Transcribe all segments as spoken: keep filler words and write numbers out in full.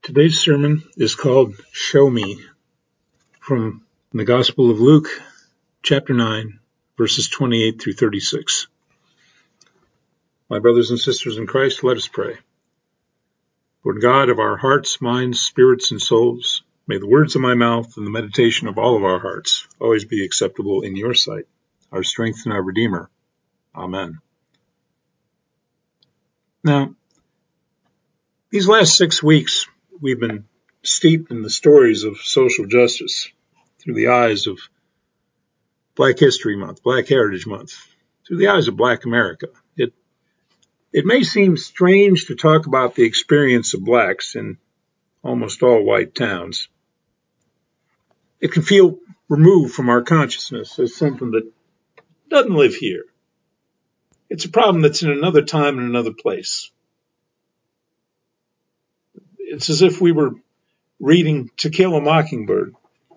Today's sermon is called Show Me, from the Gospel of Luke, chapter nine, verses twenty-eight through thirty-six. My brothers and sisters in Christ, let us pray. Lord God of our hearts, minds, spirits, and souls, may the words of my mouth and the meditation of all of our hearts always be acceptable in your sight, our strength and our Redeemer. Amen. Now, these last six weeks, we've been steeped in the stories of social justice through the eyes of Black History Month, Black Heritage Month, through the eyes of Black America. It it may seem strange to talk about the experience of blacks in almost all white towns. It can feel removed from our consciousness as something that doesn't live here. It's a problem that's in another time and another place. It's as if we were reading To Kill a Mockingbird.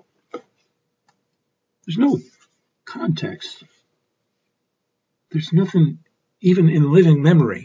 There's no context. There's nothing even in living memory.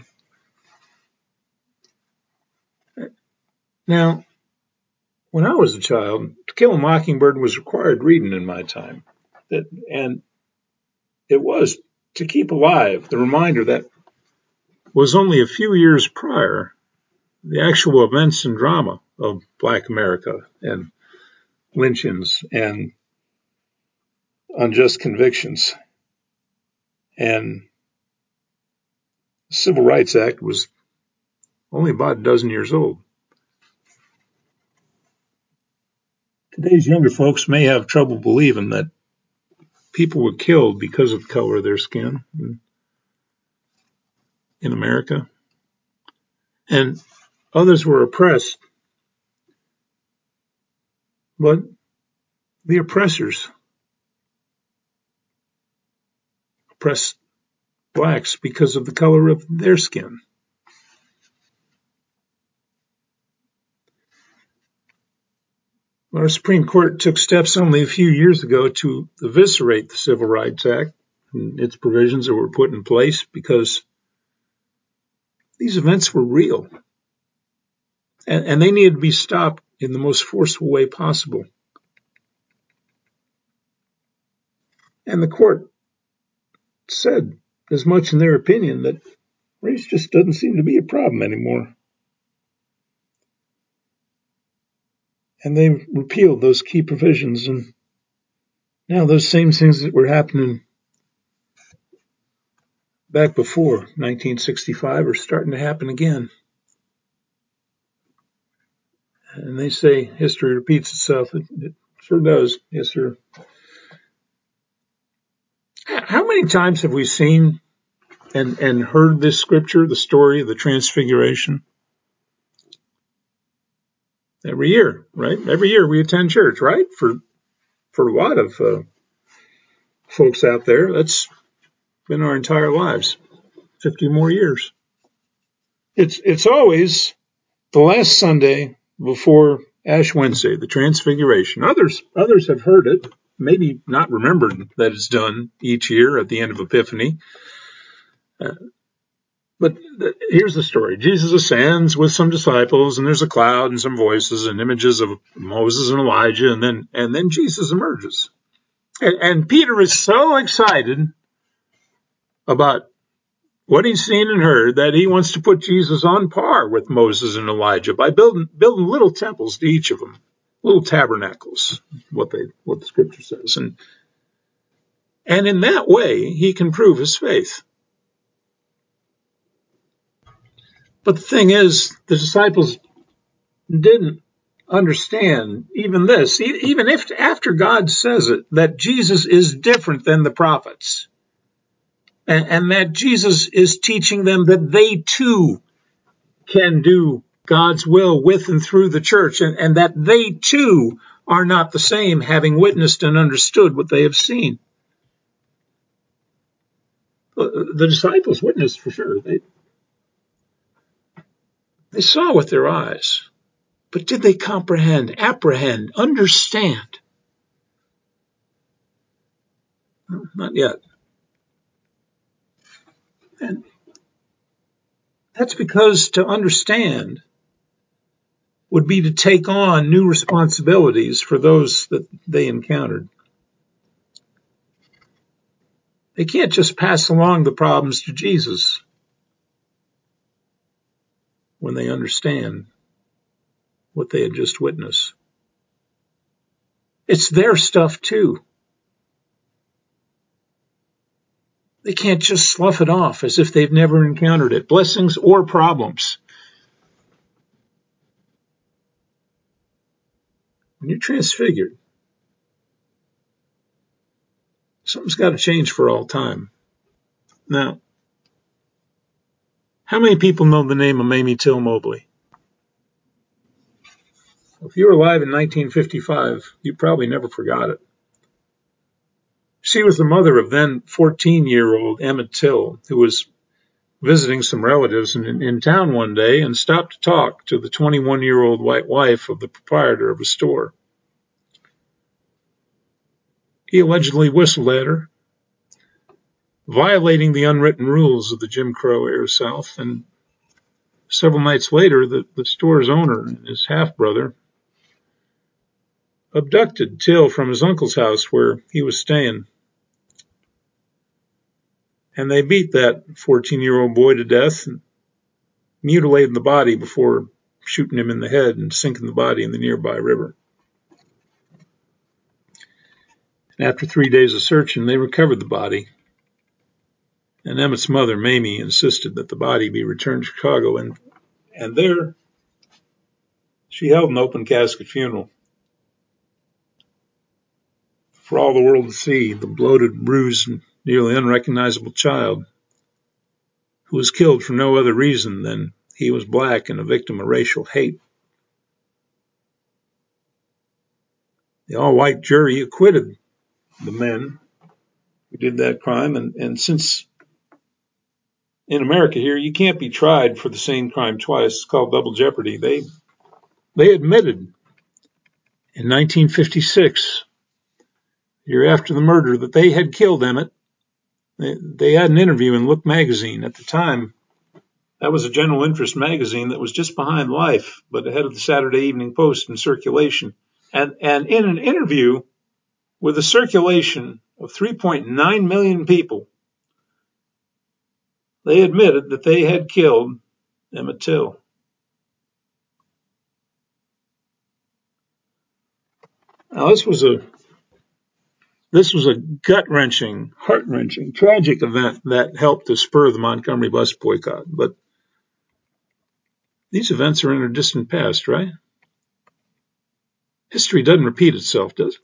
Now, when I was a child, To Kill a Mockingbird was required reading in my time. That, and it was to keep alive the reminder that was only a few years prior the actual events and drama of Black America and lynchings and unjust convictions. And the Civil Rights Act was only about a dozen years old. Today's younger folks may have trouble believing that people were killed because of the color of their skin in, in America. And others were oppressed. But the oppressors oppressed blacks because of the color of their skin. Our Supreme Court took steps only a few years ago to eviscerate the Civil Rights Act and its provisions that were put in place because these events were real. And, and they needed to be stopped in the most forceful way possible. And the court said as much in their opinion that race just doesn't seem to be a problem anymore. And they repealed those key provisions, and now those same things that were happening back before nineteen sixty-five are starting to happen again. And they say history repeats itself. It, it sure does. Yes, sir. How many times have we seen and, and heard this scripture, the story of the Transfiguration? Every year, right? Every year we attend church, right? For for a lot of uh, folks out there, that's been our entire lives, fifty more years. It's it's always the last Sunday before Ash Wednesday, the Transfiguration. Others others have heard it, maybe not remembered that it's done each year at the end of Epiphany. Uh, But the, here's the story. Jesus ascends with some disciples, and there's a cloud and some voices and images of Moses and Elijah, and then and then Jesus emerges. And, and Peter is so excited about what he's seen and heard that he wants to put Jesus on par with Moses and Elijah by building building little temples to each of them, little tabernacles, what they what the scripture says. And and in that way, he can prove his faith. But the thing is, the disciples didn't understand even this, even if after God says it, that Jesus is different than the prophets, and, and that Jesus is teaching them that they too can do God's will with and through the church, and, and that they too are not the same, having witnessed and understood what they have seen. The disciples witnessed for sure. They, they saw with their eyes. But did they comprehend, apprehend, understand? No, not yet. And that's because to understand would be to take on new responsibilities for those that they encountered. They can't just pass along the problems to Jesus when they understand what they had just witnessed. It's their stuff too. They can't just slough it off as if they've never encountered it, blessings or problems. When you're transfigured, something's got to change for all time. Now, how many people know the name of Mamie Till Mobley? If you were alive in nineteen fifty-five, you probably never forgot it. She was the mother of then fourteen-year-old Emmett Till, who was visiting some relatives in, in town one day and stopped to talk to the twenty-one-year-old white wife of the proprietor of a store. He allegedly whistled at her, violating the unwritten rules of the Jim Crow era South, and several nights later, the, the store's owner and his half-brother abducted Till from his uncle's house where he was staying. And they beat that fourteen-year-old boy to death and mutilated the body before shooting him in the head and sinking the body in the nearby river. And after three days of searching, they recovered the body. And Emmett's mother, Mamie, insisted that the body be returned to Chicago, and, and there she held an open casket funeral for all the world to see, the bloated, bruised, and nearly unrecognizable child who was killed for no other reason than he was black and a victim of racial hate. The all-white jury acquitted the men who did that crime, and, and since in America here you can't be tried for the same crime twice, it's called double jeopardy, they they admitted in nineteen fifty-six, the year after the murder, that they had killed Emmett. They, they had an interview in Look magazine. At the time, that was a general interest magazine that was just behind Life, but ahead of the Saturday Evening Post in circulation. And, and in an interview with a circulation of three point nine million people, they admitted that they had killed Emmett Till. Now, this was a this was a gut-wrenching, heart-wrenching, tragic event that helped to spur the Montgomery bus boycott. But these events are in our distant past, right? History doesn't repeat itself, does it?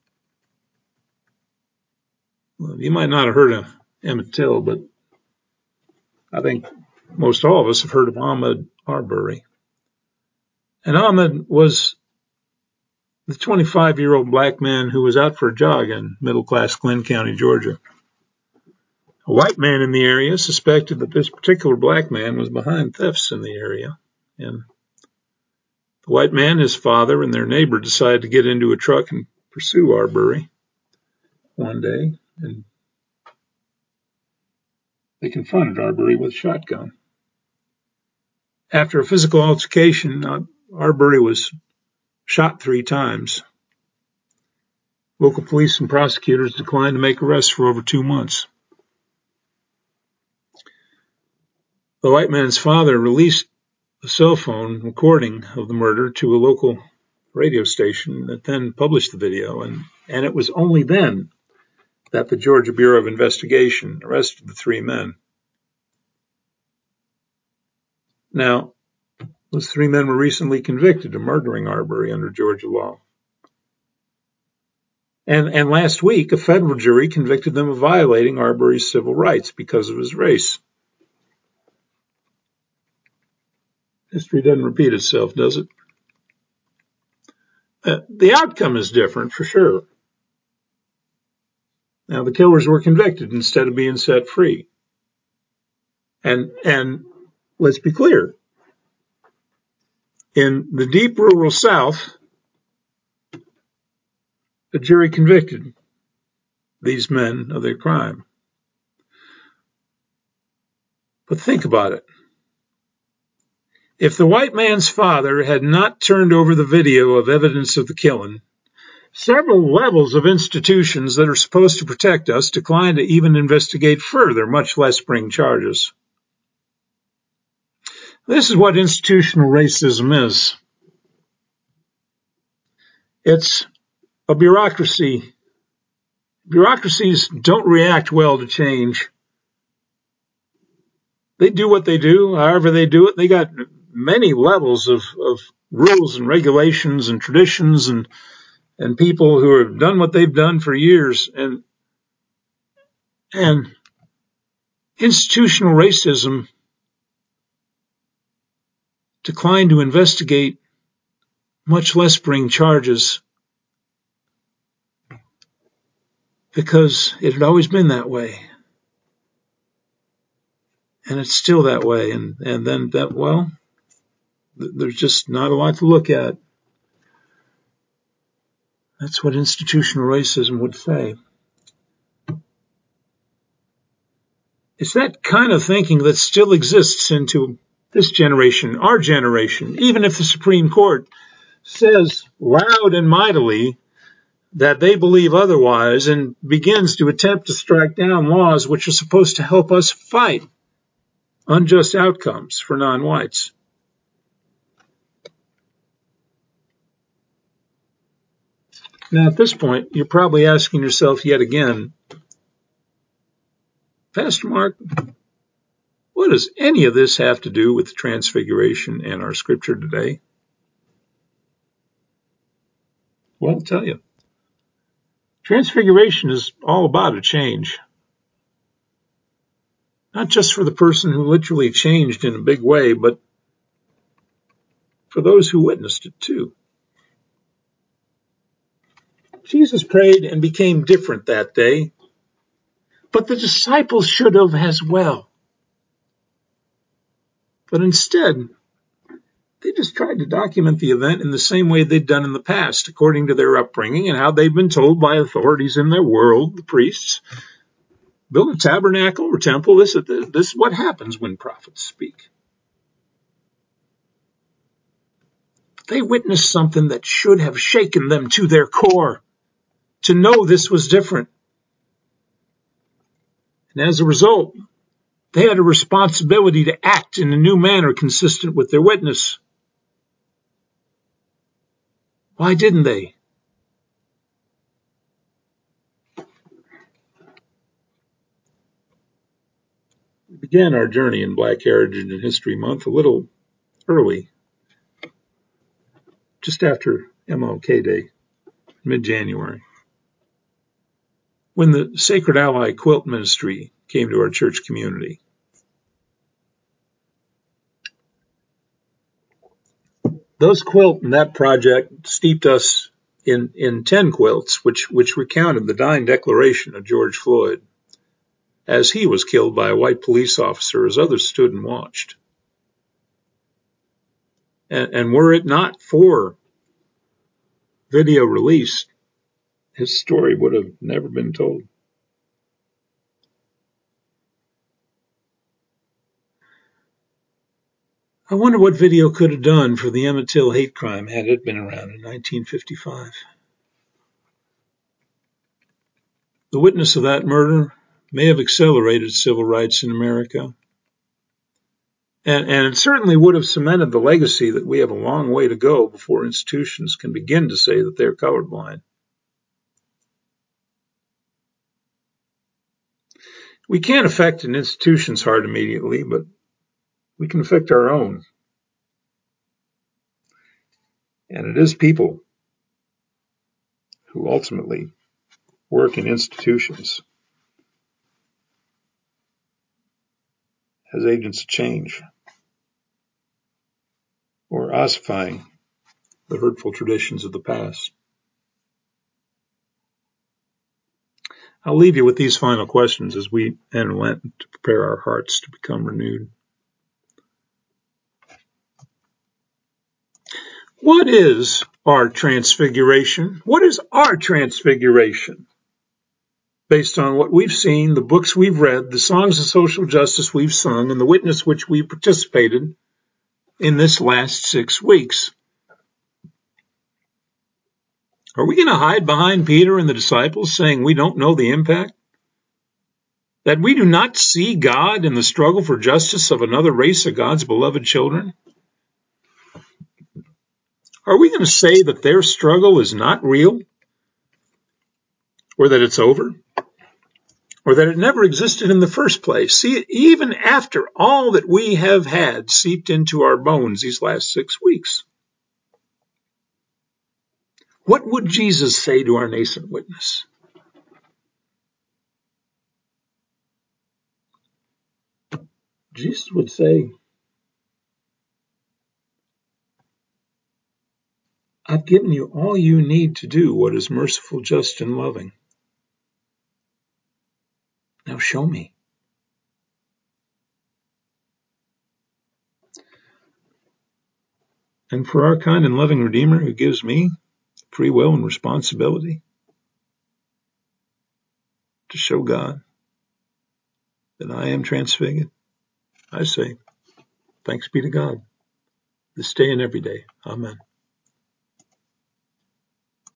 Well, you might not have heard of Emmett Till, but I think most all of us have heard of Ahmaud Arbery. And Ahmaud was the twenty-five-year-old black man who was out for a jog in middle-class Glenn County, Georgia. A white man in the area suspected that this particular black man was behind thefts in the area. And the white man, his father, and their neighbor decided to get into a truck and pursue Arbery one day. And they confronted Arbery with a shotgun. After a physical altercation, uh, Arbery was shot three times. Local police and prosecutors declined to make arrests for over two months. The white man's father released a cell phone recording of the murder to a local radio station that then published the video, and, and it was only then that the Georgia Bureau of Investigation arrested the three men. Now, those three men were recently convicted of murdering Arbery under Georgia law. And, and last week, a federal jury convicted them of violating Arbery's civil rights because of his race. History doesn't repeat itself, does it? Uh, the outcome is different, for sure. Now, the killers were convicted instead of being set free. And, and let's be clear. In the deep rural South, the jury convicted these men of their crime. But think about it. If the white man's father had not turned over the video of evidence of the killing, several levels of institutions that are supposed to protect us declined to even investigate further, much less bring charges. This is what institutional racism is. It's a bureaucracy. Bureaucracies don't react well to change. They do what they do, however they do it. They got many levels of, of rules and regulations and traditions and and people who have done what they've done for years. And and institutional racism declined to investigate, much less bring charges, because it had always been that way. And it's still that way. And, and then that, well, there's just not a lot to look at. That's what institutional racism would say. It's that kind of thinking that still exists into this generation, our generation, even if the Supreme Court says loud and mightily that they believe otherwise and begins to attempt to strike down laws which are supposed to help us fight unjust outcomes for non-whites. Now, at this point, you're probably asking yourself yet again, Pastor Mark, what does any of this have to do with the Transfiguration and our scripture today? Well, I'll tell you. Transfiguration is all about a change. Not just for the person who literally changed in a big way, but for those who witnessed it too. Jesus prayed and became different that day, but the disciples should have as well. But instead, they just tried to document the event in the same way they'd done in the past, according to their upbringing and how they'd been told by authorities in their world, the priests. Build a tabernacle or temple. This, this is what happens when prophets speak. They witnessed something that should have shaken them to their core, to know this was different. And as a result, they had a responsibility to act in a new manner consistent with their witness. Why didn't they? We began our journey in Black Heritage and History Month a little early, just after M L K Day, mid-January, when the Sacred Ally Quilt Ministry came to our church community. Those quilt and that project steeped us in, in ten quilts, which, which recounted the dying declaration of George Floyd as he was killed by a white police officer as others stood and watched. And, and were it not for video release, his story would have never been told. I wonder what video could have done for the Emmett Till hate crime had it been around in nineteen fifty-five. The witness of that murder may have accelerated civil rights in America. And, and it certainly would have cemented the legacy that we have a long way to go before institutions can begin to say that they're colorblind. We can't affect an institution's heart immediately, but we can affect our own. And it is people who ultimately work in institutions as agents of change, or ossifying the hurtful traditions of the past. I'll leave you with these final questions as we enter Lent to prepare our hearts to become renewed. What is our transfiguration? What is our transfiguration? Based on what we've seen, the books we've read, the songs of social justice we've sung, and the witness which we participated in this last six weeks. Are we going to hide behind Peter and the disciples saying we don't know the impact? That we do not see God in the struggle for justice of another race of God's beloved children? Are we going to say that their struggle is not real? Or that it's over? Or that it never existed in the first place? See, even after all that we have had seeped into our bones these last six weeks, what would Jesus say to our nascent witness? Jesus would say, I've given you all you need to do what is merciful, just, and loving. Now show me. And for our kind and loving Redeemer who gives me free will and responsibility to show God that I am transfigured, I say, thanks be to God, this day and every day. Amen.